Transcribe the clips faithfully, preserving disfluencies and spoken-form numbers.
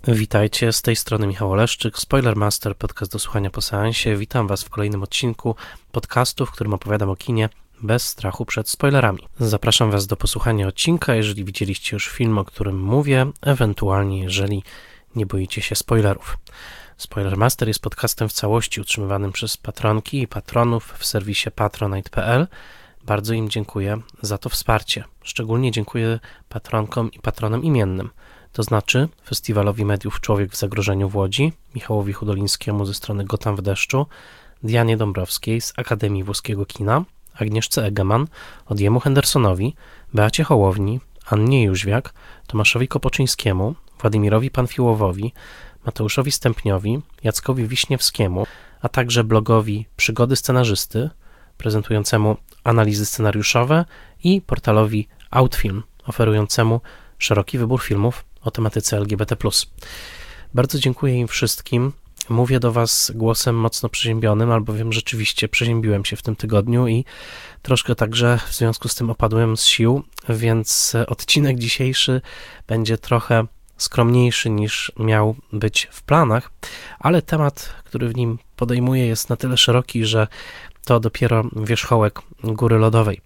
Witajcie, z tej strony Michał Oleszczyk, Spoilermaster, podcast do słuchania po seansie. Witam Was w kolejnym odcinku podcastu, w którym opowiadam o kinie bez strachu przed spoilerami. Zapraszam Was do posłuchania odcinka, jeżeli widzieliście już film, o którym mówię, ewentualnie jeżeli nie boicie się spoilerów. Spoilermaster jest podcastem w całości utrzymywanym przez patronki i patronów w serwisie patronite kropka p l. Bardzo im dziękuję za to wsparcie. Szczególnie dziękuję patronkom i patronom imiennym. To znaczy Festiwalowi Mediów Człowiek w Zagrożeniu w Łodzi, Michałowi Hudolińskiemu ze strony Gotham w deszczu, Dianie Dąbrowskiej z Akademii Włoskiego Kina, Agnieszce Egeman, Odjemu Hendersonowi, Beacie Hołowni, Annie Jóźwiak, Tomaszowi Kopoczyńskiemu, Władimirowi Panfiłowowi, Mateuszowi Stępniowi, Jackowi Wiśniewskiemu, a także blogowi Przygody Scenarzysty, prezentującemu analizy scenariuszowe, i portalowi Outfilm, oferującemu szeroki wybór filmów o tematyce L G B T plus. Bardzo dziękuję im wszystkim. Mówię do Was głosem mocno przeziębionym, albowiem rzeczywiście przeziębiłem się w tym tygodniu i troszkę także w związku z tym opadłem z sił, więc odcinek dzisiejszy będzie trochę skromniejszy niż miał być w planach, ale temat, który w nim podejmuję, jest na tyle szeroki, że to dopiero wierzchołek góry lodowej.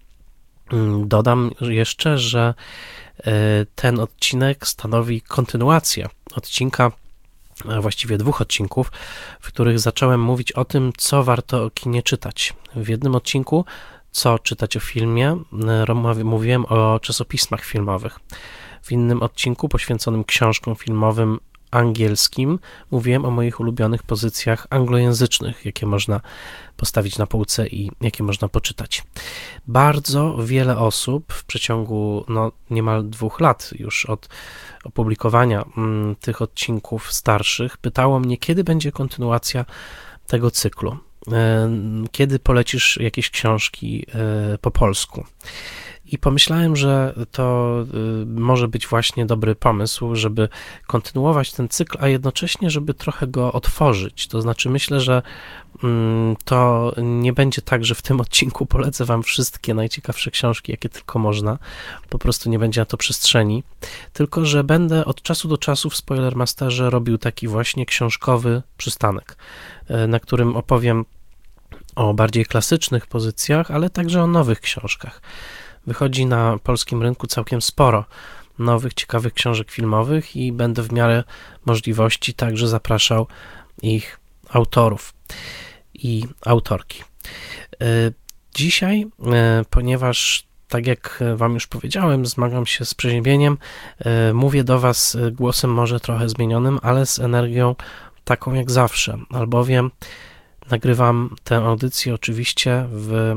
Dodam jeszcze, że ten odcinek stanowi kontynuację odcinka, a właściwie dwóch odcinków, w których zacząłem mówić o tym, co warto o kinie czytać. W jednym odcinku, co czytać o filmie, mówiłem o czasopismach filmowych. W innym odcinku, poświęconym książkom filmowym angielskim, mówiłem o moich ulubionych pozycjach anglojęzycznych, jakie można postawić na półce i jakie można poczytać. Bardzo wiele osób w przeciągu no, niemal dwóch lat już od opublikowania m, tych odcinków starszych pytało mnie, kiedy będzie kontynuacja tego cyklu, e, kiedy polecisz jakieś książki e, po polsku. I pomyślałem, że to może być właśnie dobry pomysł, żeby kontynuować ten cykl, a jednocześnie, żeby trochę go otworzyć. To znaczy, myślę, że to nie będzie tak, że w tym odcinku polecę Wam wszystkie najciekawsze książki, jakie tylko można. Po prostu nie będzie na to przestrzeni. Tylko że będę od czasu do czasu w Spoilermasterze robił taki właśnie książkowy przystanek, na którym opowiem o bardziej klasycznych pozycjach, ale także o nowych książkach. Wychodzi na polskim rynku całkiem sporo nowych, ciekawych książek filmowych i będę w miarę możliwości także zapraszał ich autorów i autorki. Dzisiaj, ponieważ tak jak Wam już powiedziałem, zmagam się z przeziębieniem, mówię do Was głosem może trochę zmienionym, ale z energią taką jak zawsze, albowiem nagrywam tę audycję oczywiście w,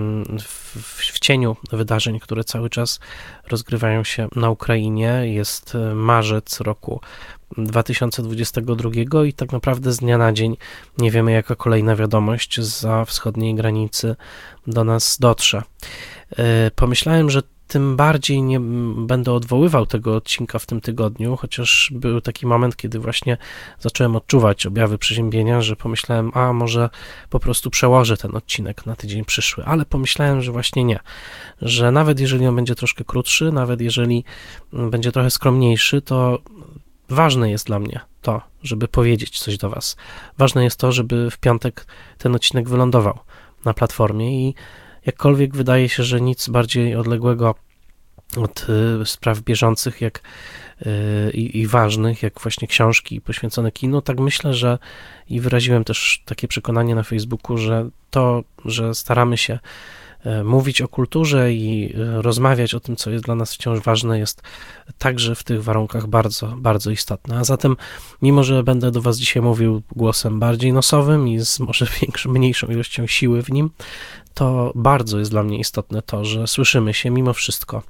w, w cieniu wydarzeń, które cały czas rozgrywają się na Ukrainie. Jest marzec roku dwa tysiące dwudziestego drugiego i tak naprawdę z dnia na dzień nie wiemy, jaka kolejna wiadomość zza wschodniej granicy do nas dotrze. Pomyślałem, że tym bardziej nie będę odwoływał tego odcinka w tym tygodniu, chociaż był taki moment, kiedy właśnie zacząłem odczuwać objawy przeziębienia, że pomyślałem, a może po prostu przełożę ten odcinek na tydzień przyszły, ale pomyślałem, że właśnie nie, że nawet jeżeli on będzie troszkę krótszy, nawet jeżeli będzie trochę skromniejszy, to ważne jest dla mnie to, żeby powiedzieć coś do Was. Ważne jest to, żeby w piątek ten odcinek wylądował na platformie i jakkolwiek wydaje się, że nic bardziej odległego od y, spraw bieżących jak, y, i ważnych, jak właśnie książki poświęcone kinu, tak myślę, że i wyraziłem też takie przekonanie na Facebooku, że to, że staramy się y, mówić o kulturze i y, rozmawiać o tym, co jest dla nas wciąż ważne, jest także w tych warunkach bardzo, bardzo istotne. A zatem, mimo że będę do Was dzisiaj mówił głosem bardziej nosowym i z może większą, mniejszą ilością siły w nim, to bardzo jest dla mnie istotne to, że słyszymy się mimo wszystko.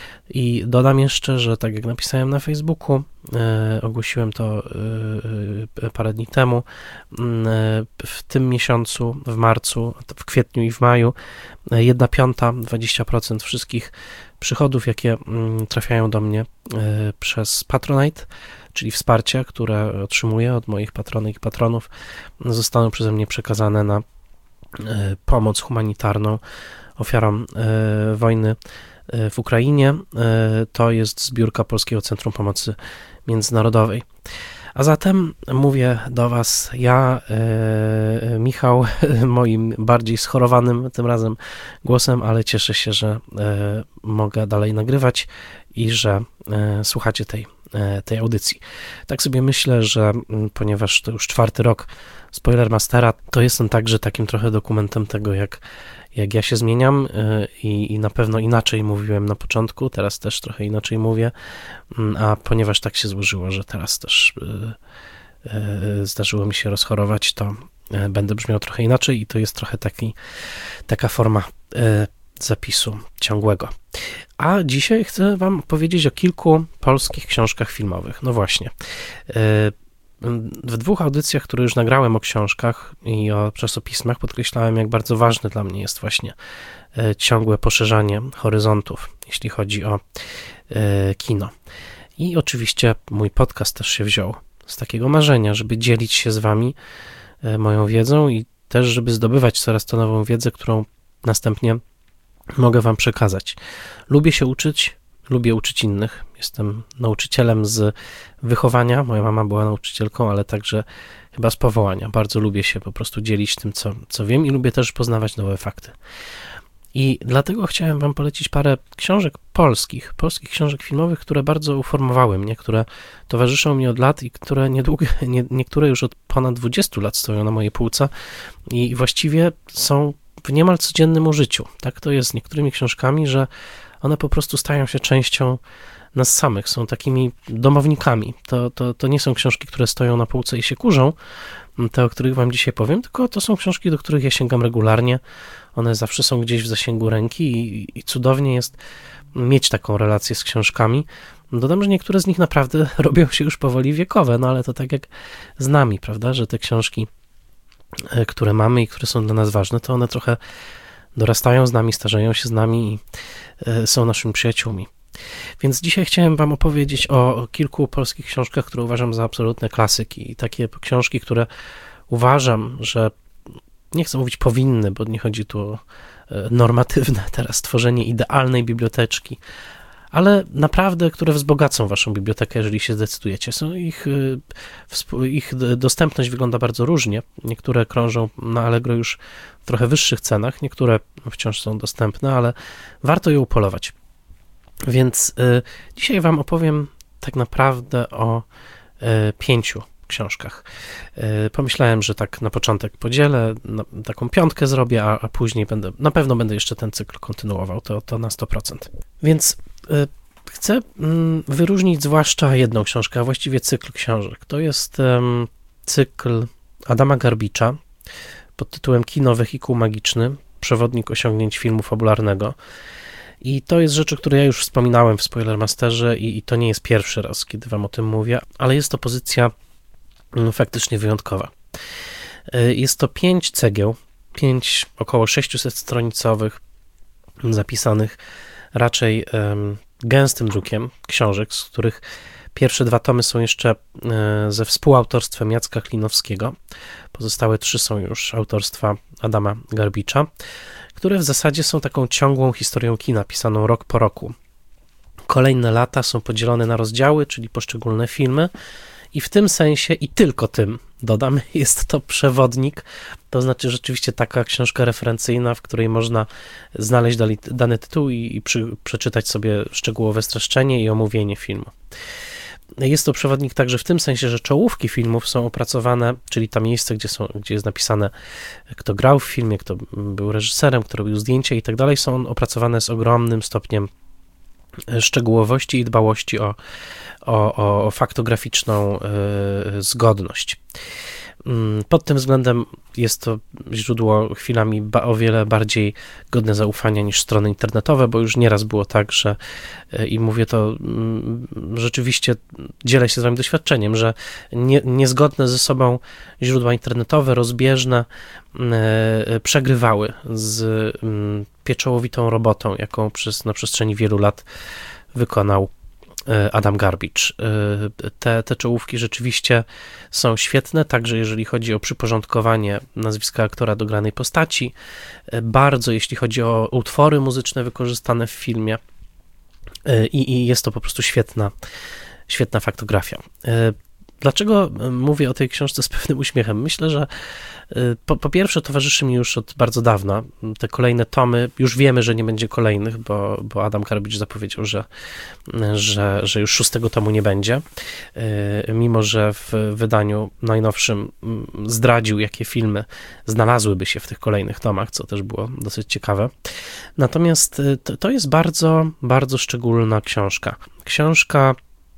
I dodam jeszcze, że tak jak napisałem na Facebooku, e, ogłosiłem to e, parę dni temu, e, w tym miesiącu, w marcu, w kwietniu i w maju, jedna piąta, dwadzieścia procent wszystkich przychodów, jakie m, trafiają do mnie e, przez Patronite, czyli wsparcia, które otrzymuję od moich patronek i patronów, zostaną przeze mnie przekazane na pomoc humanitarną ofiarom wojny w Ukrainie. To jest zbiórka Polskiego Centrum Pomocy Międzynarodowej. A zatem mówię do Was ja, e, Michał, moim bardziej schorowanym tym razem głosem, ale cieszę się, że e, mogę dalej nagrywać i że e, słuchacie tej, e, tej audycji. Tak sobie myślę, że m, ponieważ to już czwarty rok Spoilermastera, to jestem także takim trochę dokumentem tego, jak jak ja się zmieniam i, i na pewno inaczej mówiłem na początku, teraz też trochę inaczej mówię, a ponieważ tak się złożyło, że teraz też y, y, zdarzyło mi się rozchorować, to y, będę brzmiał trochę inaczej i to jest trochę taki, taka forma y, zapisu ciągłego. A dzisiaj chcę Wam powiedzieć o kilku polskich książkach filmowych. No właśnie. Y, W dwóch audycjach, które już nagrałem o książkach i o czasopismach, podkreślałem, jak bardzo ważne dla mnie jest właśnie ciągłe poszerzanie horyzontów, jeśli chodzi o kino. I oczywiście mój podcast też się wziął z takiego marzenia, żeby dzielić się z Wami moją wiedzą i też, żeby zdobywać coraz to nową wiedzę, którą następnie mogę Wam przekazać. Lubię się uczyć, lubię uczyć innych. Jestem nauczycielem z wychowania. Moja mama była nauczycielką, ale także chyba z powołania. Bardzo lubię się po prostu dzielić tym, co, co wiem i lubię też poznawać nowe fakty. I dlatego chciałem Wam polecić parę książek polskich, polskich książek filmowych, które bardzo uformowały mnie, które towarzyszą mi od lat i które niedługo, nie, niektóre już od ponad dwudziestu lat stoją na mojej półce i właściwie są w niemal codziennym użyciu. Tak to jest z niektórymi książkami, że one po prostu stają się częścią nas samych, są takimi domownikami. To, to, to nie są książki, które stoją na półce i się kurzą, te, o których Wam dzisiaj powiem, tylko to są książki, do których ja sięgam regularnie. One zawsze są gdzieś w zasięgu ręki i, i cudownie jest mieć taką relację z książkami. Dodam, że niektóre z nich naprawdę robią się już powoli wiekowe, no ale to tak jak z nami, prawda, że te książki, które mamy i które są dla nas ważne, to one trochę dorastają z nami, starzeją się z nami i są naszymi przyjaciółmi. Więc dzisiaj chciałem Wam opowiedzieć o kilku polskich książkach, które uważam za absolutne klasyki i takie książki, które uważam, że nie chcę mówić powinny, bo nie chodzi tu o normatywne teraz tworzenie idealnej biblioteczki, ale naprawdę, które wzbogacą Waszą bibliotekę, jeżeli się zdecydujecie. Są ich, ich dostępność wygląda bardzo różnie. Niektóre krążą na Allegro już w trochę wyższych cenach, niektóre wciąż są dostępne, ale warto je upolować. Więc y, dzisiaj Wam opowiem tak naprawdę o y, pięciu książkach. Y, pomyślałem, że tak na początek podzielę, na, taką piątkę zrobię, a, a później będę, na pewno będę jeszcze ten cykl kontynuował, to, to na sto procent. Więc y, chcę y, wyróżnić zwłaszcza jedną książkę, a właściwie cykl książek. To jest y, cykl Adama Garbicza pod tytułem Kino, wehikuł magiczny, przewodnik osiągnięć filmu fabularnego. I to jest rzecz, o której ja już wspominałem w Spoilermasterze i, i to nie jest pierwszy raz, kiedy Wam o tym mówię, ale jest to pozycja no, faktycznie wyjątkowa. Jest to pięć cegieł, pięć około sześciuset stronicowych, zapisanych raczej um, gęstym drukiem książek, z których pierwsze dwa tomy są jeszcze e, ze współautorstwem Jacka Klinowskiego, pozostałe trzy są już autorstwa Adama Garbicza, które w zasadzie są taką ciągłą historią kina, pisaną rok po roku. Kolejne lata są podzielone na rozdziały, czyli poszczególne filmy i w tym sensie, i tylko tym, dodam, jest to przewodnik, to znaczy rzeczywiście taka książka referencyjna, w której można znaleźć dali, dany tytuł i, i przy, przeczytać sobie szczegółowe streszczenie i omówienie filmu. Jest to przewodnik także w tym sensie, że czołówki filmów są opracowane, czyli to miejsce, gdzie, są, gdzie jest napisane, kto grał w filmie, kto był reżyserem, kto robił zdjęcia i tak dalej, są opracowane z ogromnym stopniem szczegółowości i dbałości o, o, o faktograficzną y, zgodność. Pod tym względem jest to źródło chwilami ba, o wiele bardziej godne zaufania niż strony internetowe, bo już nieraz było tak, że i mówię to rzeczywiście, dzielę się z wami doświadczeniem, że nie, niezgodne ze sobą źródła internetowe, rozbieżne, przegrywały z pieczołowitą robotą, jaką przez, na przestrzeni wielu lat wykonał Adam Garbicz. Te, te czołówki rzeczywiście są świetne, także jeżeli chodzi o przyporządkowanie nazwiska aktora do granej postaci, bardzo jeśli chodzi o utwory muzyczne wykorzystane w filmie i, i jest to po prostu świetna, świetna faktografia. Dlaczego mówię o tej książce z pewnym uśmiechem? Myślę, że po, po pierwsze towarzyszy mi już od bardzo dawna. Te kolejne tomy, już wiemy, że nie będzie kolejnych, bo, bo Adam Garbicz zapowiedział, że, że, że już szóstego tomu nie będzie, mimo że w wydaniu najnowszym zdradził, jakie filmy znalazłyby się w tych kolejnych tomach, co też było dosyć ciekawe. Natomiast to, to jest bardzo, bardzo szczególna książka. Książka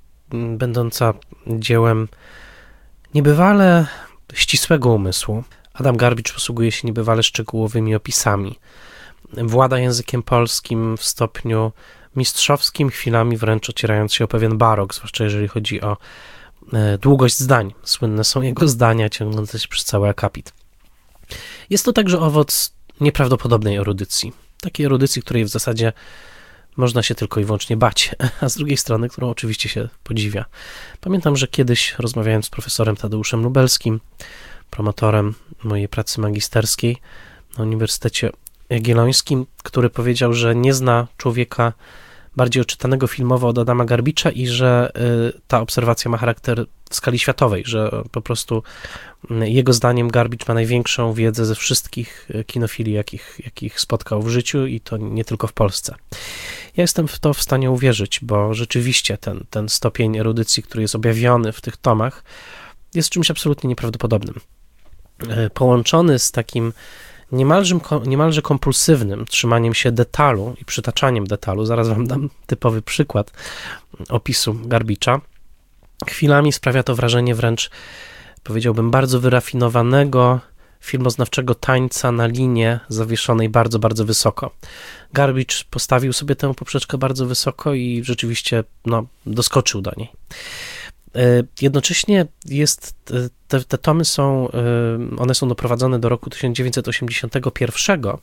będąca dziełem niebywale ścisłego umysłu. Adam Garbicz posługuje się niebywale szczegółowymi opisami. Włada językiem polskim w stopniu mistrzowskim, chwilami wręcz ocierając się o pewien barok, zwłaszcza jeżeli chodzi o długość zdań. Słynne są jego zdania ciągnące się przez cały akapit. Jest to także owoc nieprawdopodobnej erudycji. Takiej erudycji, której w zasadzie można się tylko i wyłącznie bać, a z drugiej strony, którą oczywiście się podziwia. Pamiętam, że kiedyś rozmawiając z profesorem Tadeuszem Lubelskim, promotorem mojej pracy magisterskiej na Uniwersytecie Jagiellońskim, który powiedział, że nie zna człowieka bardziej oczytanego filmowo od Adama Garbicza i że ta obserwacja ma charakter w skali światowej, że po prostu jego zdaniem Garbicz ma największą wiedzę ze wszystkich kinofilii, jakich, jakich spotkał w życiu i to nie tylko w Polsce. Ja jestem w to w stanie uwierzyć, bo rzeczywiście ten, ten stopień erudycji, który jest objawiony w tych tomach, jest czymś absolutnie nieprawdopodobnym. Połączony z takim niemalże, niemalże kompulsywnym trzymaniem się detalu i przytaczaniem detalu, zaraz wam dam typowy przykład opisu Garbicza, chwilami sprawia to wrażenie wręcz, powiedziałbym, bardzo wyrafinowanego filmoznawczego tańca na linie zawieszonej bardzo, bardzo wysoko. Garbicz postawił sobie tę poprzeczkę bardzo wysoko i rzeczywiście no, doskoczył do niej. Jednocześnie jest, te, te tomy są, one są doprowadzone do roku tysiąc dziewięćset osiemdziesiątego pierwszego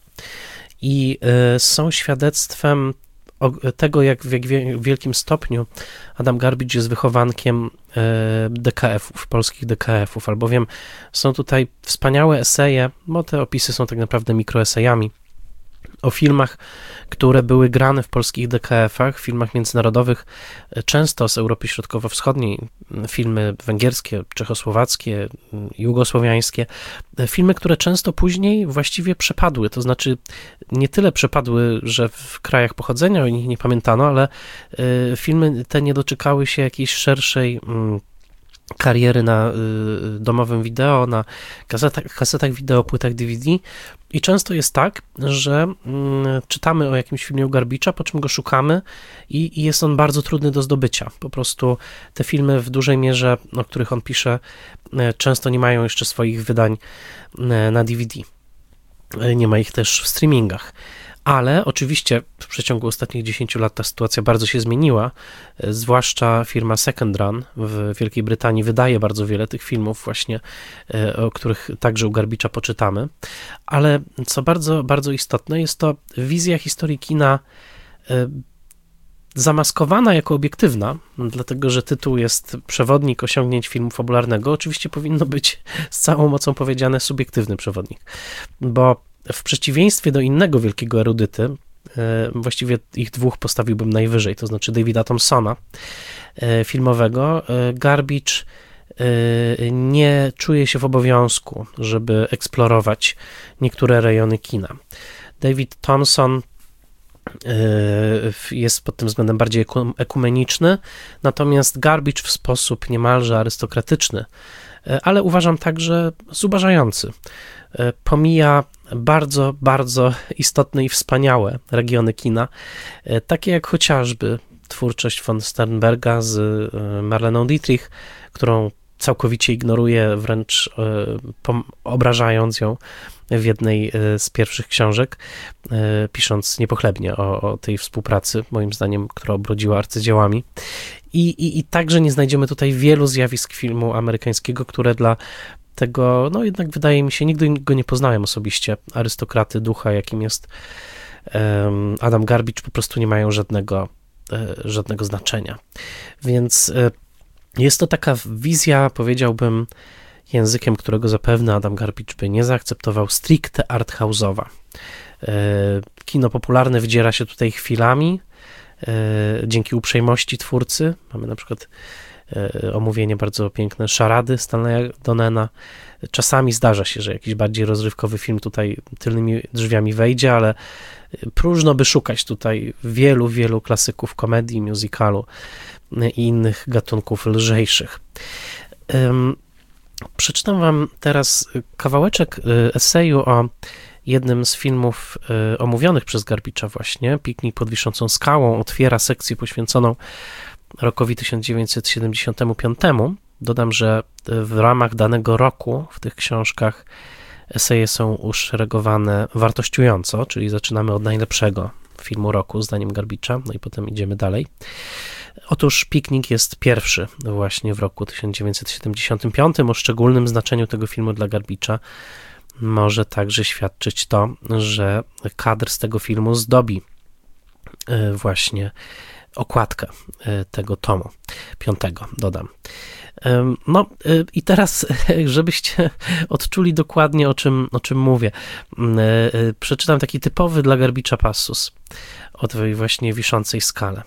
i są świadectwem tego, jak w jak wielkim stopniu Adam Garbicz jest wychowankiem D K F-ów, polskich D K F-ów, albowiem są tutaj wspaniałe eseje, bo te opisy są tak naprawdę mikroesejami, o filmach, które były grane w polskich D K F-ach, filmach międzynarodowych, często z Europy Środkowo-Wschodniej, filmy węgierskie, czechosłowackie, jugosłowiańskie, filmy, które często później właściwie przepadły, to znaczy nie tyle przepadły, że w krajach pochodzenia o nich nie pamiętano, ale filmy te nie doczekały się jakiejś szerszej kariery na y, domowym wideo, na kasetach, kasetach wideo, płytach D V D i często jest tak, że y, czytamy o jakimś filmie u Garbicza, po czym go szukamy i, i jest on bardzo trudny do zdobycia. Po prostu te filmy w dużej mierze, o których on pisze, y, często nie mają jeszcze swoich wydań y, na D V D. Y, nie ma ich też w streamingach. Ale oczywiście w przeciągu ostatnich dziesięciu lat ta sytuacja bardzo się zmieniła, zwłaszcza firma Second Run w Wielkiej Brytanii wydaje bardzo wiele tych filmów właśnie, o których także u Garbicza poczytamy, ale co bardzo, bardzo istotne, jest to wizja historii kina zamaskowana jako obiektywna, dlatego że tytuł jest Przewodnik osiągnięć filmu fabularnego, oczywiście powinno być z całą mocą powiedziane subiektywny przewodnik, bo w przeciwieństwie do innego wielkiego erudyty, właściwie ich dwóch postawiłbym najwyżej, to znaczy Davida Thompsona filmowego, Garbicz nie czuje się w obowiązku, żeby eksplorować niektóre rejony kina. David Thompson jest pod tym względem bardziej ekumeniczny, natomiast Garbicz w sposób niemalże arystokratyczny, ale uważam także zubażający, pomija bardzo, bardzo istotne i wspaniałe regiony kina, takie jak chociażby twórczość von Sternberga z Marleną Dietrich, którą całkowicie ignoruje, wręcz obrażając ją w jednej z pierwszych książek, pisząc niepochlebnie o, o tej współpracy, moim zdaniem, która obrodziła arcydziełami. I, i, I także nie znajdziemy tutaj wielu zjawisk filmu amerykańskiego, które dla tego, no jednak wydaje mi się, nigdy go nie poznałem osobiście, arystokraty ducha, jakim jest um, Adam Garbicz, po prostu nie mają żadnego, e, żadnego znaczenia. Więc e, jest to taka wizja, powiedziałbym, językiem, którego zapewne Adam Garbicz by nie zaakceptował, stricte arthouse'owa. E, kino popularne wdziera się tutaj chwilami, dzięki uprzejmości twórcy. Mamy na przykład omówienie bardzo piękne Szarady Stanleya Donena. Czasami zdarza się, że jakiś bardziej rozrywkowy film tutaj tylnymi drzwiami wejdzie, ale próżno by szukać tutaj wielu, wielu klasyków komedii, musicalu i innych gatunków lżejszych. Przeczytam wam teraz kawałeczek eseju o jednym z filmów omówionych przez Garbicza właśnie. Piknik pod wiszącą skałą otwiera sekcję poświęconą rokowi tysiąc dziewięćset siedemdziesiątemu piątemu. Dodam, że w ramach danego roku w tych książkach eseje są uszeregowane wartościująco, czyli zaczynamy od najlepszego filmu roku, zdaniem Garbicza, no i potem idziemy dalej. Otóż Piknik jest pierwszy właśnie w roku tysiąc dziewięćset siedemdziesiątym piątym. O szczególnym znaczeniu tego filmu dla Garbicza może także świadczyć to, że kadr z tego filmu zdobi właśnie okładkę tego tomu, piątego, dodam. No i teraz, żebyście odczuli dokładnie, o czym, o czym mówię, przeczytam taki typowy dla Garbicza passus o tej właśnie wiszącej skale.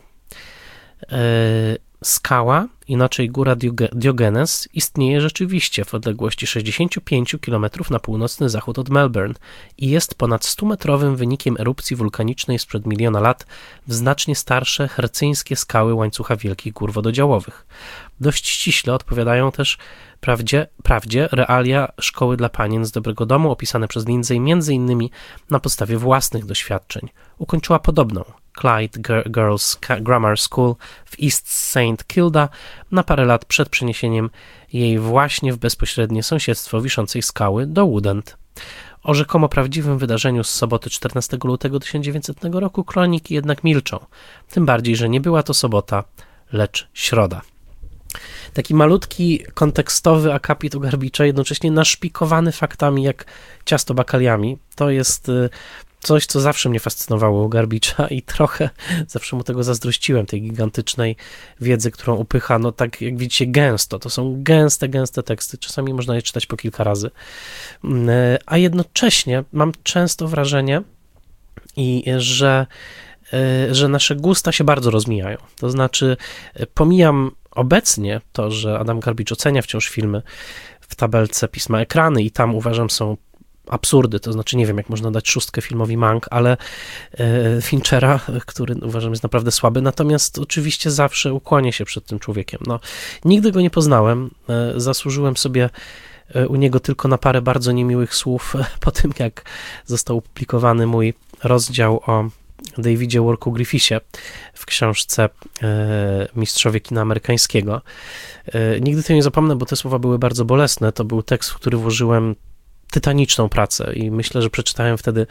Skała, inaczej góra Diogenes, istnieje rzeczywiście w odległości sześćdziesiąt pięć kilometrów na północny zachód od Melbourne i jest ponad stumetrowym wynikiem erupcji wulkanicznej sprzed miliona lat w znacznie starsze hercyjskie skały łańcucha wielkich gór wododziałowych. Dość ściśle odpowiadają też prawdzie, prawdzie realia szkoły dla panien z dobrego domu opisane przez Lindsay między innymi na podstawie własnych doświadczeń. Ukończyła podobną Clyde Girls Grammar School w East Saint Kilda na parę lat przed przeniesieniem jej właśnie w bezpośrednie sąsiedztwo wiszącej skały do Woodend. O rzekomo prawdziwym wydarzeniu z soboty czternastego lutego tysiąc dziewięćsetnego roku kroniki jednak milczą, tym bardziej, że nie była to sobota, lecz środa. Taki malutki, kontekstowy akapit u Garbicza, jednocześnie naszpikowany faktami jak ciasto bakaliami. To jest coś, co zawsze mnie fascynowało u Garbicza i trochę zawsze mu tego zazdrościłem, tej gigantycznej wiedzy, którą upycha, no tak jak widzicie, gęsto. To są gęste, gęste teksty. Czasami można je czytać po kilka razy. A jednocześnie mam często wrażenie, i że, że nasze gusta się bardzo rozmijają. To znaczy, pomijam obecnie to, że Adam Garbicz ocenia wciąż filmy w tabelce Pisma Ekrany i tam uważam są absurdy, to znaczy nie wiem, jak można dać szóstkę filmowi Mank, ale Finchera, który uważam jest naprawdę słaby, natomiast oczywiście zawsze ukłonię się przed tym człowiekiem. No, nigdy go nie poznałem, zasłużyłem sobie u niego tylko na parę bardzo niemiłych słów po tym, jak został opublikowany mój rozdział o Davidzie Warku Griffithie w książce Mistrzowie kina amerykańskiego. Nigdy tego nie zapomnę, bo te słowa były bardzo bolesne. To był tekst, w który włożyłem tytaniczną pracę i myślę, że przeczytałem wtedy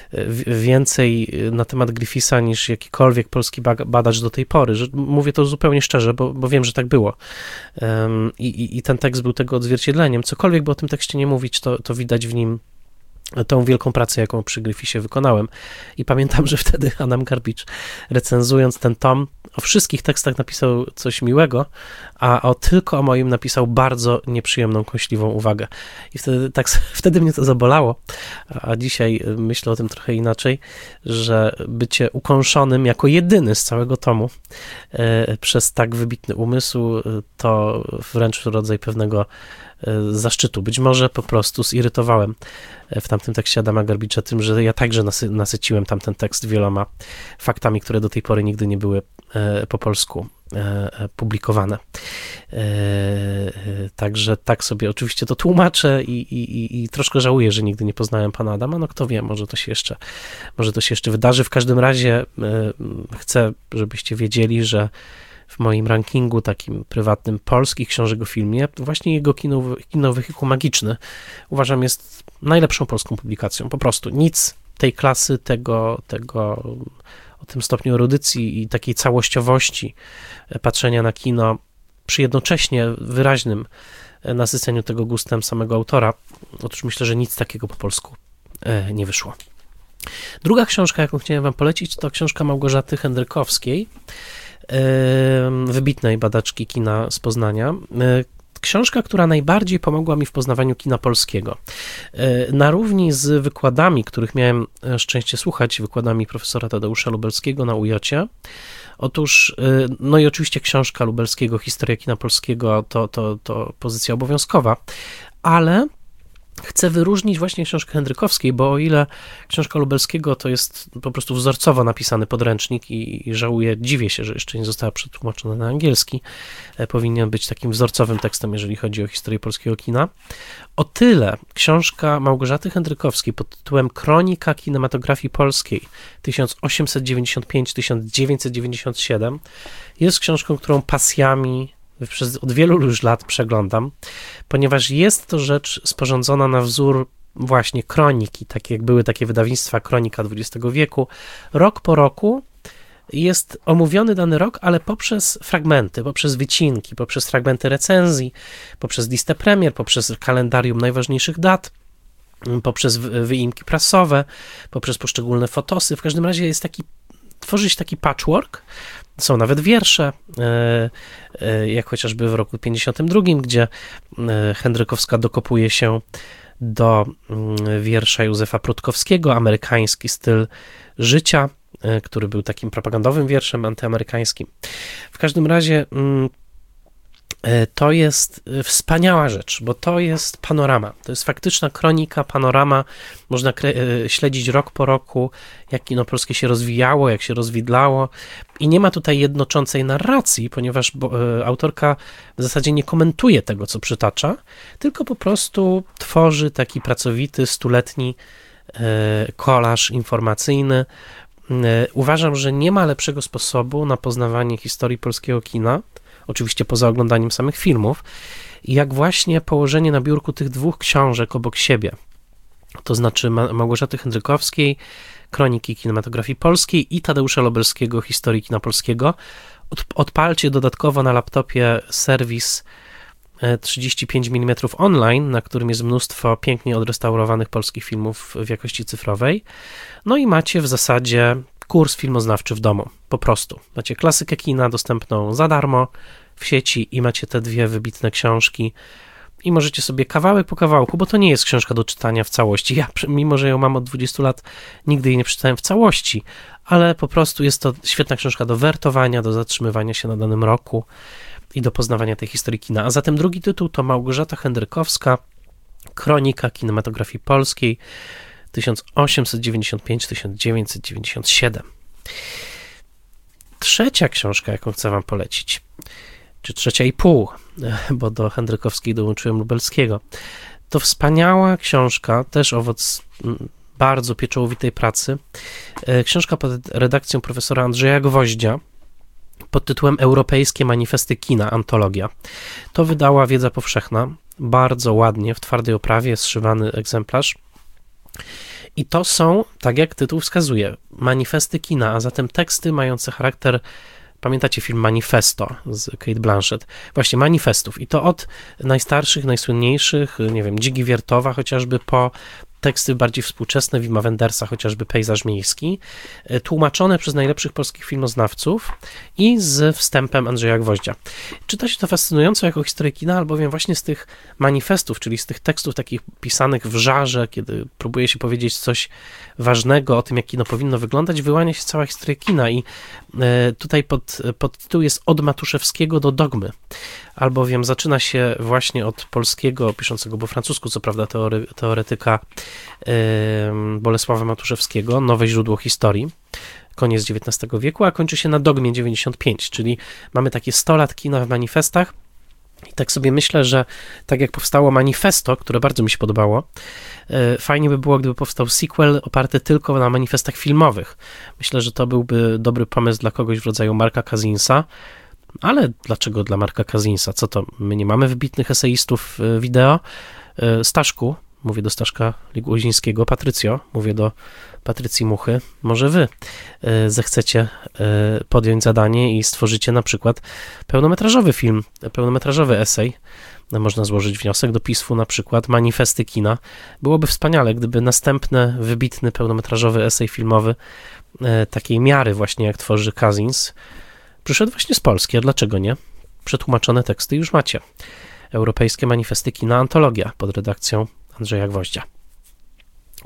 więcej na temat Griffitha niż jakikolwiek polski badacz do tej pory. Że mówię to zupełnie szczerze, bo, bo wiem, że tak było. I, i, I ten tekst był tego odzwierciedleniem. Cokolwiek by o tym tekście nie mówić, to, to widać w nim tą wielką pracę, jaką przy Griffithie wykonałem. I pamiętam, że wtedy Adam Garbicz, recenzując ten tom, o wszystkich tekstach napisał coś miłego, a o tylko o moim napisał bardzo nieprzyjemną, kąśliwą uwagę. I wtedy, tak, wtedy mnie to zabolało, a dzisiaj myślę o tym trochę inaczej, że bycie ukąszonym jako jedyny z całego tomu e, przez tak wybitny umysł, to wręcz rodzaj pewnego zaszczytu. Być może po prostu zirytowałem w tamtym tekście Adama Garbicza tym, że ja także nasy- nasyciłem tamten tekst wieloma faktami, które do tej pory nigdy nie były e, po polsku e, publikowane. E, także tak sobie oczywiście to tłumaczę i, i, i troszkę żałuję, że nigdy nie poznałem pana Adama. No kto wie, może to się jeszcze, może to się jeszcze wydarzy. W każdym razie e, chcę, żebyście wiedzieli, że w moim rankingu takim prywatnym polskich książek o filmie, właśnie jego kino, kino wehikuł magiczny uważam jest najlepszą polską publikacją. Po prostu nic tej klasy, tego, tego o tym stopniu erudycji i takiej całościowości patrzenia na kino przy jednocześnie wyraźnym nasyceniu tego gustem samego autora. Otóż myślę, że nic takiego po polsku nie wyszło. Druga książka, jaką chciałem wam polecić, to książka Małgorzaty Hendrykowskiej, wybitnej badaczki kina z Poznania. Książka, która najbardziej pomogła mi w poznawaniu kina polskiego. Na równi z wykładami, których miałem szczęście słuchać, wykładami profesora Tadeusza Lubelskiego na U J-cie Otóż, no i oczywiście książka Lubelskiego, Historia kina polskiego, to, to, to pozycja obowiązkowa, ale chcę wyróżnić właśnie książkę Jędrykowskiej, bo o ile książka Lubelskiego to jest po prostu wzorcowo napisany podręcznik i, i żałuję, dziwię się, że jeszcze nie została przetłumaczona na angielski, e, powinien być takim wzorcowym tekstem, jeżeli chodzi o historię polskiego kina, o tyle książka Małgorzaty Jędrykowskiej pod tytułem Kronika kinematografii polskiej tysiąc osiemset dziewięćdziesiąt pięć do tysiąc dziewięćset dziewięćdziesiąt siedem jest książką, którą pasjami przez od wielu już lat przeglądam, ponieważ jest to rzecz sporządzona na wzór właśnie kroniki, tak jak były takie wydawnictwa Kronika dwudziestego wieku. Rok po roku jest omówiony dany rok, ale poprzez fragmenty, poprzez wycinki, poprzez fragmenty recenzji, poprzez listę premier, poprzez kalendarium najważniejszych dat, poprzez wyimki prasowe, poprzez poszczególne fotosy. W każdym razie jest taki, tworzy się taki patchwork. Są nawet wiersze, jak chociażby w roku pięćdziesiątym drugim, gdzie Jędrykowska dokopuje się do wiersza Józefa Prutkowskiego, Amerykański styl życia, który był takim propagandowym wierszem antyamerykańskim. W każdym razie to jest wspaniała rzecz, bo to jest panorama, to jest faktyczna kronika, panorama, można śledzić rok po roku, jak kino polskie się rozwijało, jak się rozwidlało i nie ma tutaj jednoczącej narracji, ponieważ bo, e, autorka w zasadzie nie komentuje tego, co przytacza, tylko po prostu tworzy taki pracowity, stuletni e, kolaż informacyjny. E, uważam, że nie ma lepszego sposobu na poznawanie historii polskiego kina, oczywiście poza oglądaniem samych filmów, jak właśnie położenie na biurku tych dwóch książek obok siebie, to znaczy Małgorzaty Jędrykowskiej, Kroniki kinematografii polskiej i Tadeusza Lubelskiego, Historii kina polskiego. Od, odpalcie dodatkowo na laptopie serwis trzydzieści pięć milimetrów online, na którym jest mnóstwo pięknie odrestaurowanych polskich filmów w jakości cyfrowej. No i macie w zasadzie kurs filmoznawczy w domu, po prostu. Macie klasykę kina dostępną za darmo w sieci i macie te dwie wybitne książki i możecie sobie kawałek po kawałku, bo to nie jest książka do czytania w całości. Ja, mimo że ją mam od dwudziestu lat, nigdy jej nie przeczytałem w całości, ale po prostu jest to świetna książka do wertowania, do zatrzymywania się na danym roku i do poznawania tej historii kina. A zatem drugi tytuł to Małgorzata Jędrykowska, Kronika kinematografii polskiej tysiąc osiemset dziewięćdziesiąt pięć do tysiąc dziewięćset dziewięćdziesiąt siedem. Trzecia książka, jaką chcę wam polecić, czy trzecia i pół, bo do Jędrykowskiej dołączyłem Lubelskiego, to wspaniała książka, też owoc bardzo pieczołowitej pracy, książka pod redakcją profesora Andrzeja Gwoździa pod tytułem Europejskie manifesty kina, antologia. To wydała Wiedza Powszechna, bardzo ładnie, w twardej oprawie, zszywany egzemplarz. I to są, tak jak tytuł wskazuje, manifesty kina, a zatem teksty mające charakter, pamiętacie film Manifesto z Cate Blanchett? Właśnie manifestów. I to od najstarszych, najsłynniejszych, nie wiem, Dzigi Wiertowa chociażby, po teksty bardziej współczesne, Wima Wendersa, chociażby Pejzaż miejski, tłumaczone przez najlepszych polskich filmoznawców i z wstępem Andrzeja Gwoździa. Czyta się to fascynująco jako historię kina, albowiem właśnie z tych manifestów, czyli z tych tekstów takich pisanych w żarze, kiedy próbuje się powiedzieć coś ważnego o tym, jak kino powinno wyglądać, wyłania się cała historia kina i tutaj pod, pod tytuł jest Od Matuszewskiego do dogmy, albowiem zaczyna się właśnie od polskiego, piszącego po francusku, co prawda teory, teoretyka Bolesława Matuszewskiego, Nowe źródło historii, koniec dziewiętnastego wieku, a kończy się na Dogmie dziewięćdziesiąt pięć, czyli mamy takie sto lat kina w manifestach i tak sobie myślę, że tak jak powstało Manifesto, które bardzo mi się podobało, fajnie by było, gdyby powstał sequel oparty tylko na manifestach filmowych. Myślę, że to byłby dobry pomysł dla kogoś w rodzaju Marka Kazinsa, ale dlaczego dla Marka Kazinsa? Co to? My nie mamy wybitnych eseistów wideo? Staszku, mówię do Staszka Ligłozińskiego, Patrycjo, mówię do Patrycji Muchy, może wy zechcecie podjąć zadanie i stworzycie na przykład pełnometrażowy film, pełnometrażowy esej. Można złożyć wniosek do P I S F-u, na przykład Manifesty kina. Byłoby wspaniale, gdyby następny, wybitny, pełnometrażowy esej filmowy takiej miary właśnie, jak tworzy Kazins, przyszedł właśnie z Polski, a dlaczego nie? Przetłumaczone teksty już macie. Europejskie manifesty kina, antologia pod redakcją Andrzeja Gwoździa.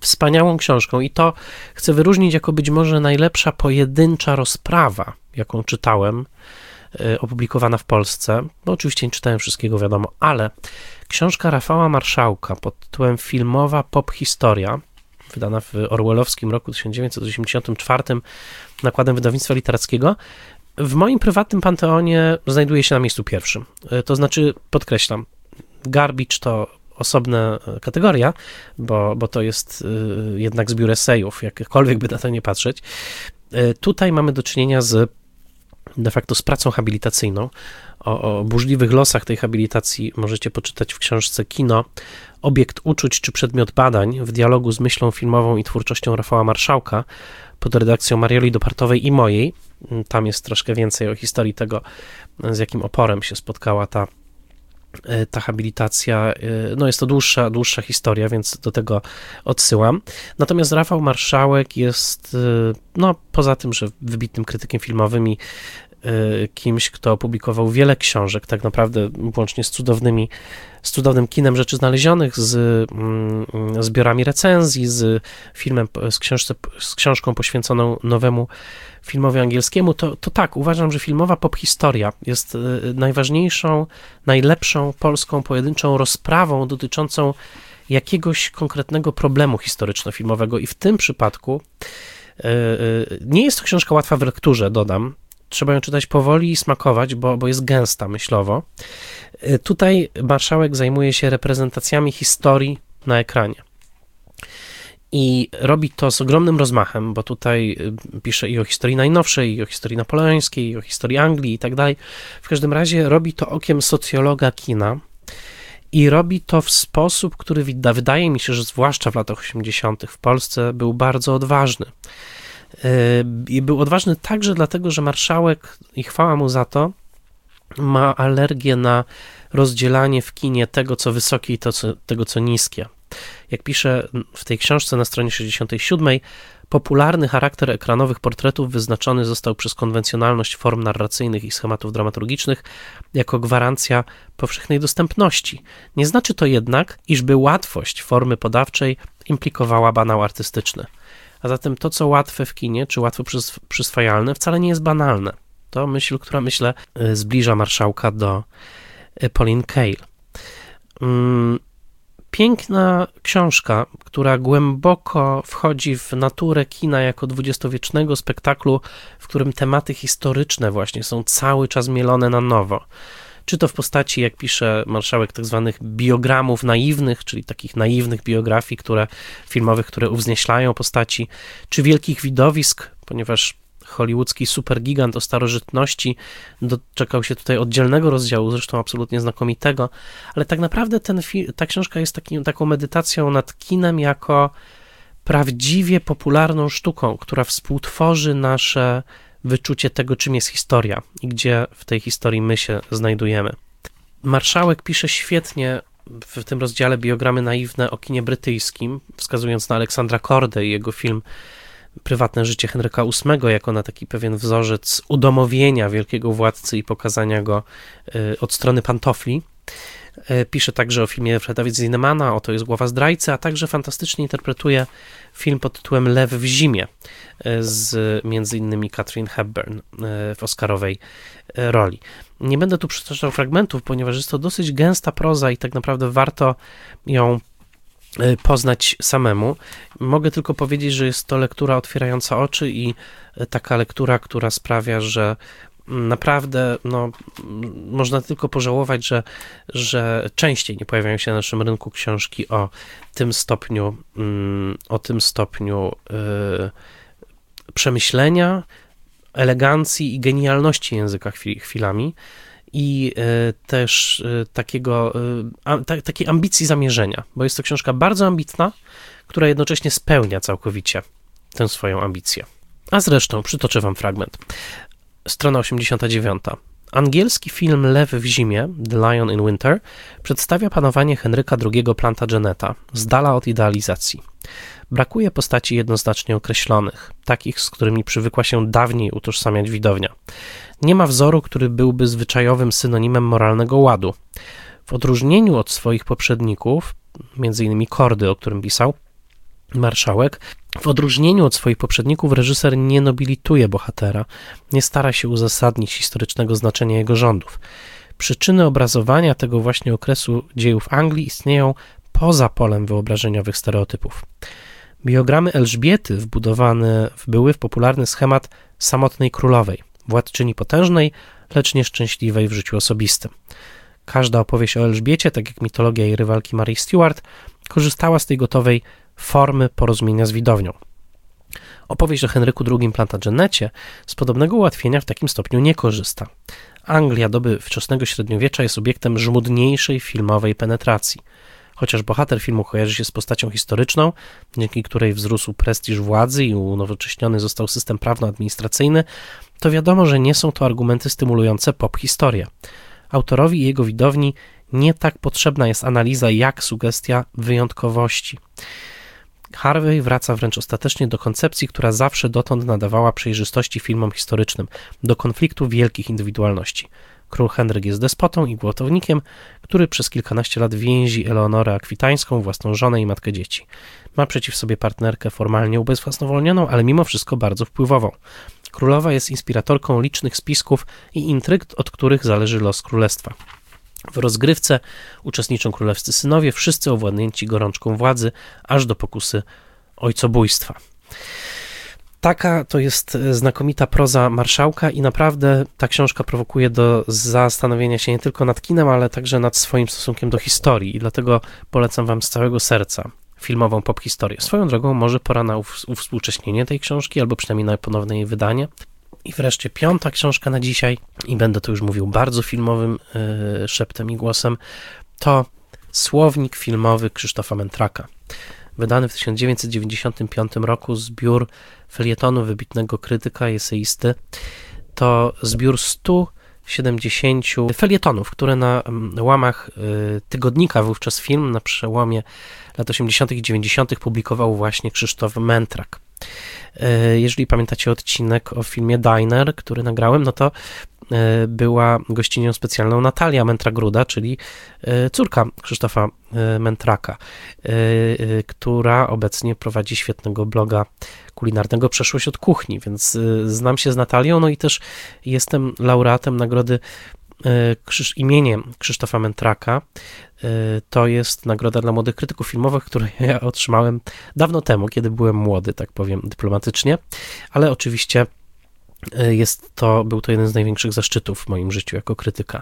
wspaniałą książką i to chcę wyróżnić jako być może najlepsza pojedyncza rozprawa, jaką czytałem, opublikowana w Polsce, bo oczywiście nie czytałem wszystkiego, wiadomo, ale książka Rafała Marszałka pod tytułem Filmowa pop-historia, wydana w orwellowskim roku tysiąc dziewięćset osiemdziesiątym czwartym nakładem wydawnictwa literackiego, w moim prywatnym panteonie znajduje się na miejscu pierwszym. To znaczy, podkreślam, Garbage to osobna kategoria, bo, bo to jest jednak zbiór esejów, jakkolwiek by na to nie patrzeć. Tutaj mamy do czynienia z de facto z pracą habilitacyjną. O, o burzliwych losach tej habilitacji możecie poczytać w książce Kino, obiekt uczuć czy przedmiot badań w dialogu z myślą filmową i twórczością Rafała Marszałka pod redakcją Marioli Dopartowej i mojej. Tam jest troszkę więcej o historii tego, z jakim oporem się spotkała ta, ta habilitacja. No jest to dłuższa, dłuższa historia, więc do tego odsyłam. Natomiast Rafał Marszałek jest, no poza tym, że wybitnym krytykiem filmowym i kimś, kto opublikował wiele książek, tak naprawdę łącznie z cudownymi, z cudownym kinem rzeczy znalezionych, z mm, zbiorami recenzji, z filmem, z, książce, z książką poświęconą nowemu filmowi angielskiemu, to, to tak, uważam, że filmowa pop-historia jest najważniejszą, najlepszą polską pojedynczą rozprawą dotyczącą jakiegoś konkretnego problemu historyczno-filmowego i w tym przypadku yy, nie jest to książka łatwa w lekturze, dodam. Trzeba ją czytać powoli i smakować, bo, bo jest gęsta myślowo. Tutaj Marszałek zajmuje się reprezentacjami historii na ekranie. I robi to z ogromnym rozmachem, bo tutaj pisze i o historii najnowszej, i o historii napoleońskiej, i o historii Anglii i tak dalej. W każdym razie robi to okiem socjologa kina i robi to w sposób, który wydaje mi się, że zwłaszcza w latach osiemdziesiątych w Polsce był bardzo odważny. I był odważny także dlatego, że Marszałek, i chwała mu za to, ma alergię na rozdzielanie w kinie tego, co wysokie i to, co, tego, co niskie. Jak pisze w tej książce na stronie sześćdziesiątej siódmej, popularny charakter ekranowych portretów wyznaczony został przez konwencjonalność form narracyjnych i schematów dramaturgicznych jako gwarancja powszechnej dostępności. Nie znaczy to jednak, iżby łatwość formy podawczej implikowała banał artystyczny. A zatem to, co łatwe w kinie, czy łatwo przyswajalne, wcale nie jest banalne. To myśl, która, myślę, zbliża Marszałka do Pauline Kael. Piękna książka, która głęboko wchodzi w naturę kina jako dwudziestowiecznego spektaklu, w którym tematy historyczne właśnie są cały czas mielone na nowo. Czy to w postaci, jak pisze Marszałek, tak zwanych biogramów naiwnych, czyli takich naiwnych biografii, które, filmowych, które uwznieślają postaci, czy wielkich widowisk, ponieważ hollywoodzki supergigant o starożytności doczekał się tutaj oddzielnego rozdziału, zresztą absolutnie znakomitego, ale tak naprawdę ten, ta książka jest takim, taką medytacją nad kinem jako prawdziwie popularną sztuką, która współtworzy nasze wyczucie tego, czym jest historia i gdzie w tej historii my się znajdujemy. Marszałek pisze świetnie w tym rozdziale biogramy naiwne o kinie brytyjskim, wskazując na Aleksandra Kordę i jego film Prywatne życie Henryka ósmego jako na taki pewien wzorzec udomowienia wielkiego władcy i pokazania go od strony pantofli. Pisze także o filmie Freda Zinnemana, Oto jest głowa zdrajcy, a także fantastycznie interpretuje film pod tytułem Lew w zimie z między innymi Katharine Hepburn w oscarowej roli. Nie będę tu przytaczał fragmentów, ponieważ jest to dosyć gęsta proza i tak naprawdę warto ją poznać samemu. Mogę tylko powiedzieć, że jest to lektura otwierająca oczy i taka lektura, która sprawia, że naprawdę no, można tylko pożałować, że, że częściej nie pojawiają się na naszym rynku książki o tym stopniu, o tym stopniu yy, przemyślenia, elegancji i genialności języka chwilami i yy, też yy, takiego, yy, a, ta, takiej ambicji zamierzenia, bo jest to książka bardzo ambitna, która jednocześnie spełnia całkowicie tę swoją ambicję. A zresztą przytoczę wam fragment. Strona osiemdziesiąta dziewiąta. Angielski film Lew w zimie, The Lion in Winter, przedstawia panowanie Henryka drugiego Plantageneta, z dala od idealizacji. Brakuje postaci jednoznacznie określonych, takich, z którymi przywykła się dawniej utożsamiać widownia. Nie ma wzoru, który byłby zwyczajowym synonimem moralnego ładu. W odróżnieniu od swoich poprzedników, między innymi Kordy, o którym pisał, marszałek. W odróżnieniu od swoich poprzedników reżyser nie nobilituje bohatera, nie stara się uzasadnić historycznego znaczenia jego rządów. Przyczyny obrazowania tego właśnie okresu dziejów Anglii istnieją poza polem wyobrażeniowych stereotypów. Biogramy Elżbiety wbudowane były w popularny schemat samotnej królowej, władczyni potężnej, lecz nieszczęśliwej w życiu osobistym. Każda opowieść o Elżbiecie, tak jak mitologia jej rywalki Mary Stuart, korzystała z tej gotowej formy porozumienia z widownią. Opowieść o Henryku drugim Plantagenecie z podobnego ułatwienia w takim stopniu nie korzysta. Anglia doby wczesnego średniowiecza jest obiektem żmudniejszej filmowej penetracji. Chociaż bohater filmu kojarzy się z postacią historyczną, dzięki której wzrósł prestiż władzy i unowocześniony został system prawno-administracyjny, to wiadomo, że nie są to argumenty stymulujące pop-historię. Autorowi i jego widowni nie tak potrzebna jest analiza jak sugestia wyjątkowości. Harvey wraca wręcz ostatecznie do koncepcji, która zawsze dotąd nadawała przejrzystości filmom historycznym, do konfliktu wielkich indywidualności. Król Henryk jest despotą i gwałtownikiem, który przez kilkanaście lat więzi Eleonorę Akwitańską, własną żonę i matkę dzieci. Ma przeciw sobie partnerkę formalnie ubezwłasnowolnioną, ale mimo wszystko bardzo wpływową. Królowa jest inspiratorką licznych spisków i intryg, od których zależy los królestwa. W rozgrywce uczestniczą królewscy synowie, wszyscy owładnięci gorączką władzy, aż do pokusy ojcobójstwa. Taka to jest znakomita proza marszałka i naprawdę ta książka prowokuje do zastanowienia się nie tylko nad kinem, ale także nad swoim stosunkiem do historii i dlatego polecam wam z całego serca filmową pop-historię. Swoją drogą może pora na uwspółcześnienie tej książki, albo przynajmniej na ponowne jej wydanie. I wreszcie piąta książka na dzisiaj, i będę to już mówił bardzo filmowym yy, szeptem i głosem, to Słownik filmowy Krzysztofa Mentraka. Wydany w tysiąc dziewięćset dziewięćdziesiątym piątym roku zbiór felietonu wybitnego krytyka i eseisty. To zbiór stu siedemdziesięciu felietonów, które na łamach tygodnika Wówczas Film na przełomie lat osiemdziesiątych i dziewięćdziesiątych publikował właśnie Krzysztof Mentrak. Jeżeli pamiętacie odcinek o filmie Diner, który nagrałem, no to była gościnią specjalną Natalia Mentrak-Ruda, czyli córka Krzysztofa Mentraka, która obecnie prowadzi świetnego bloga kulinarnego Przeszłość od kuchni, więc znam się z Natalią, no i też jestem laureatem nagrody imieniem Krzysztofa Mentraka. To jest nagroda dla młodych krytyków filmowych, którą ja otrzymałem dawno temu, kiedy byłem młody, tak powiem dyplomatycznie, ale oczywiście jest to, był to jeden z największych zaszczytów w moim życiu jako krytyka.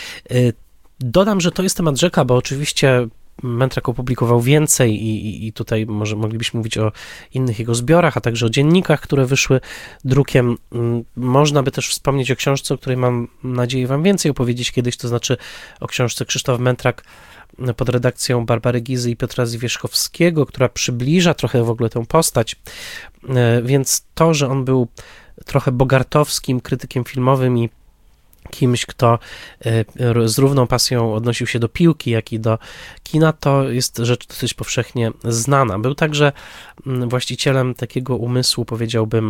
Dodam, że to jest temat rzeka, bo oczywiście Mentrak opublikował więcej i, i tutaj może moglibyśmy mówić o innych jego zbiorach, a także o dziennikach, które wyszły drukiem. Można by też wspomnieć o książce, o której mam nadzieję wam więcej opowiedzieć kiedyś, to znaczy o książce Krzysztof Mentrak pod redakcją Barbary Gizy i Piotra Zwierzchowskiego, która przybliża trochę w ogóle tę postać, więc to, że on był trochę bogartowskim krytykiem filmowym i kimś, kto z równą pasją odnosił się do piłki, jak i do kina, to jest rzecz dosyć powszechnie znana. Był także właścicielem takiego umysłu, powiedziałbym,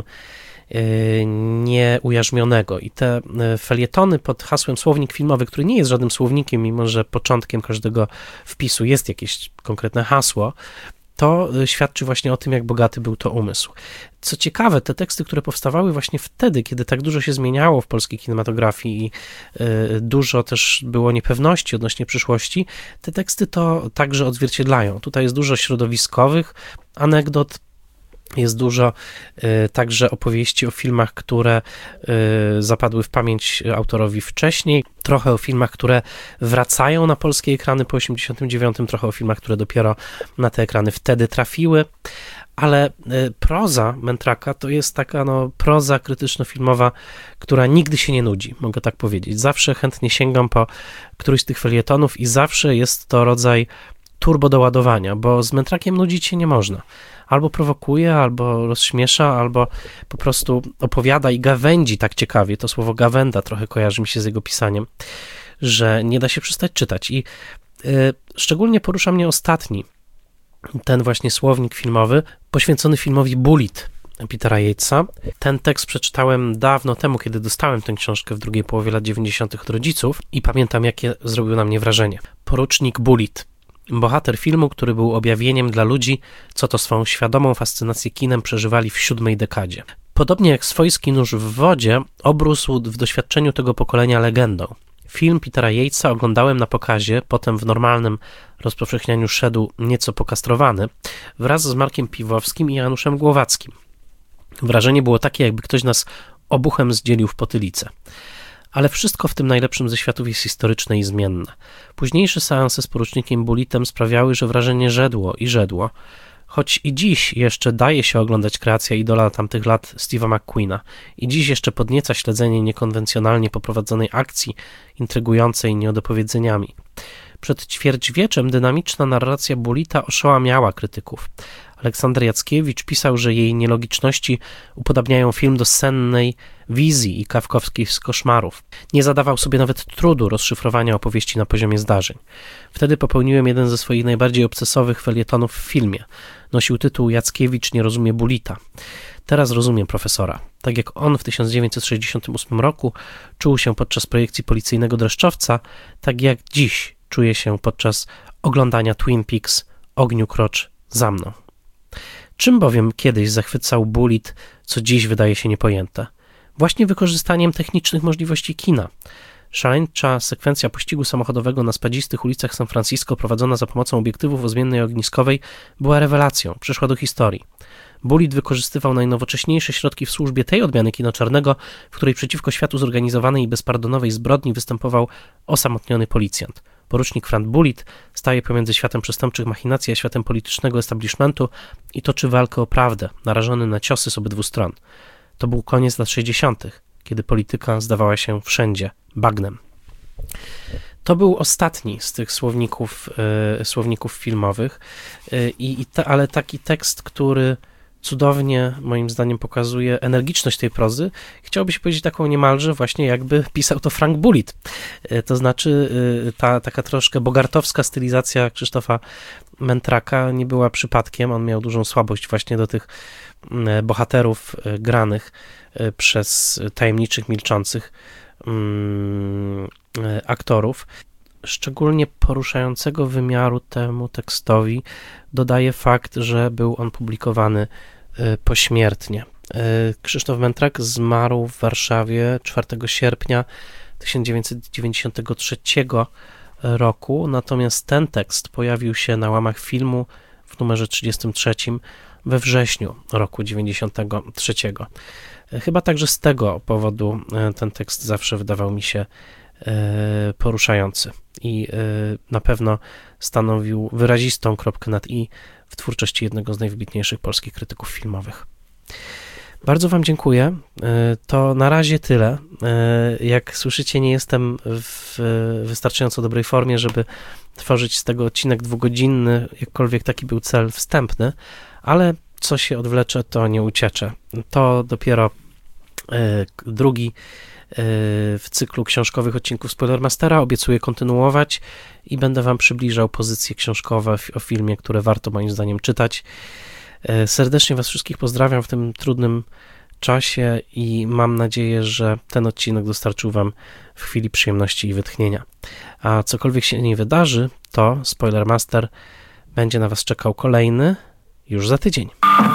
nieujarzmionego i te felietony pod hasłem Słownik filmowy, który nie jest żadnym słownikiem, mimo że początkiem każdego wpisu jest jakieś konkretne hasło, to świadczy właśnie o tym, jak bogaty był to umysł. Co ciekawe, te teksty, które powstawały właśnie wtedy, kiedy tak dużo się zmieniało w polskiej kinematografii i dużo też było niepewności odnośnie przyszłości, te teksty to także odzwierciedlają. Tutaj jest dużo środowiskowych anegdot, jest dużo y, także opowieści o filmach, które y, zapadły w pamięć autorowi wcześniej, trochę o filmach, które wracają na polskie ekrany po osiemdziesiątym dziewiątym, trochę o filmach, które dopiero na te ekrany wtedy trafiły, ale y, proza Mentraka to jest taka no, proza krytyczno-filmowa, która nigdy się nie nudzi, mogę tak powiedzieć. Zawsze chętnie sięgam po któryś z tych felietonów i zawsze jest to rodzaj turbo doładowania, bo z Mentrakiem nudzić się nie można. Albo prowokuje, albo rozśmiesza, albo po prostu opowiada i gawędzi tak ciekawie. To słowo gawęda trochę kojarzy mi się z jego pisaniem, że nie da się przestać czytać. I y, szczególnie porusza mnie ostatni, ten właśnie słownik filmowy, poświęcony filmowi Bullitt Petera Yatesa. Ten tekst przeczytałem dawno temu, kiedy dostałem tę książkę w drugiej połowie lat dziewięćdziesiątych od rodziców i pamiętam, jakie zrobił na mnie wrażenie. Porucznik Bullitt. Bohater filmu, który był objawieniem dla ludzi, co to swą świadomą fascynację kinem przeżywali w siódmej dekadzie. Podobnie jak swojski nóż w wodzie, obrósł w doświadczeniu tego pokolenia legendą. Film Petera Yatesa oglądałem na pokazie, potem w normalnym rozpowszechnianiu szedł nieco pokastrowany, wraz z Markiem Piwowskim i Januszem Głowackim. Wrażenie było takie, jakby ktoś nas obuchem zdzielił w potylicę. Ale wszystko w tym najlepszym ze światów jest historyczne i zmienne. Późniejsze seanse z porucznikiem Bulitem sprawiały, że wrażenie żedło i żedło, choć i dziś jeszcze daje się oglądać kreacja idola tamtych lat Steve'a McQueena. I dziś jeszcze podnieca śledzenie niekonwencjonalnie poprowadzonej akcji, intrygującej niedopowiedzeniami. Przed ćwierćwieczem dynamiczna narracja Bulita oszałamiała krytyków. Aleksander Jackiewicz pisał, że jej nielogiczności upodabniają film do sennej wizji i kafkowskich koszmarów. Nie zadawał sobie nawet trudu rozszyfrowania opowieści na poziomie zdarzeń. Wtedy popełniłem jeden ze swoich najbardziej obcesowych felietonów w filmie. Nosił tytuł Jackiewicz nie rozumie Bulita. Teraz rozumiem profesora. Tak jak on w tysiąc dziewięćset sześćdziesiątym ósmym roku czuł się podczas projekcji Policyjnego Dreszczowca, tak jak dziś czuje się podczas oglądania Twin Peaks Ogniu Krocz za mną. Czym bowiem kiedyś zachwycał Bulit, co dziś wydaje się niepojęte? Właśnie wykorzystaniem technicznych możliwości kina. Szaleńcza sekwencja pościgu samochodowego na spadzistych ulicach San Francisco prowadzona za pomocą obiektywów o zmiennej ogniskowej była rewelacją, przeszła do historii. Bulit wykorzystywał najnowocześniejsze środki w służbie tej odmiany kina czarnego, w której przeciwko światu zorganizowanej i bezpardonowej zbrodni występował osamotniony policjant. Porucznik Frank Bulit staje pomiędzy światem przestępczych machinacji a światem politycznego establishmentu i toczy walkę o prawdę, narażony na ciosy z obydwu stron. To był koniec lat sześćdziesiątych, kiedy polityka zdawała się wszędzie bagnem. To był ostatni z tych słowników, yy, słowników filmowych, yy, i te, ale taki tekst, który cudownie, moim zdaniem, pokazuje energiczność tej prozy. Chciałoby się powiedzieć taką niemalże właśnie, jakby pisał to Frank Bulit. To znaczy ta taka troszkę bogartowska stylizacja Krzysztofa Mentraka nie była przypadkiem. On miał dużą słabość właśnie do tych bohaterów granych przez tajemniczych, milczących aktorów. Szczególnie poruszającego wymiaru temu tekstowi dodaje fakt, że był on publikowany pośmiertnie. Krzysztof Mentrak zmarł w Warszawie czwartego sierpnia tysiąc dziewięćset dziewięćdziesiątego trzeciego roku, natomiast ten tekst pojawił się na łamach filmu w numerze trzydziestym trzecim we wrześniu roku dziewięćdziesiątego trzeciego. Chyba także z tego powodu ten tekst zawsze wydawał mi się poruszający i na pewno stanowił wyrazistą kropkę nad i w twórczości jednego z najwybitniejszych polskich krytyków filmowych. Bardzo Wam dziękuję. To na razie tyle. Jak słyszycie, nie jestem w wystarczająco dobrej formie, żeby tworzyć z tego odcinek dwugodzinny, jakkolwiek taki był cel wstępny, ale co się odwlecze, to nie uciecze. To dopiero drugi w cyklu książkowych odcinków Spoilermastera. Obiecuję kontynuować i będę Wam przybliżał pozycje książkowe o filmie, które warto moim zdaniem czytać. Serdecznie Was wszystkich pozdrawiam w tym trudnym czasie i mam nadzieję, że ten odcinek dostarczył Wam w chwili przyjemności i wytchnienia. A cokolwiek się nie wydarzy, to Spoilermaster będzie na Was czekał kolejny już za tydzień.